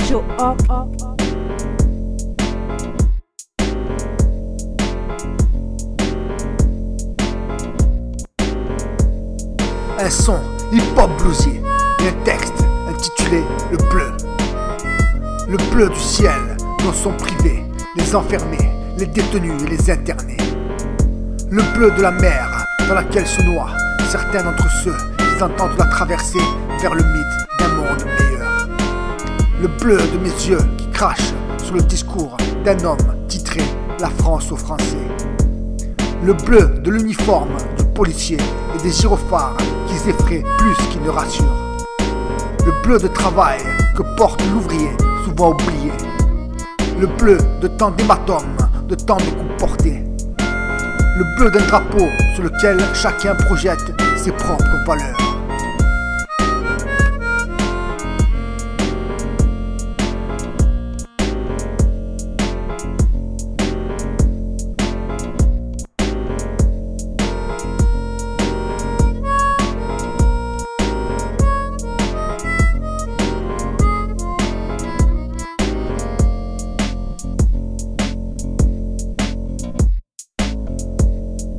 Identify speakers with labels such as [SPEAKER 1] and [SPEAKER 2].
[SPEAKER 1] Joe Hawk.
[SPEAKER 2] Un son hip-hop bluesy et un texte intitulé Le Bleu. Le bleu du ciel dont sont privés les enfermés, les détenus et les internés. Le bleu de la mer dans laquelle se noient certains d'entre ceux qui entendent la traversée vers le mythe d'un monde meilleur. Le bleu de mes yeux qui crachent sur le discours d'un homme titré La France aux Français. Le bleu de l'uniforme du policier et des gyrophares qui effraient plus qu'ils ne rassurent. Le bleu de travail que porte l'ouvrier souvent oublié. Le bleu de tant d'hématomes, de tant de coups portés. Le bleu d'un drapeau sur lequel chacun projette ses propres valeurs.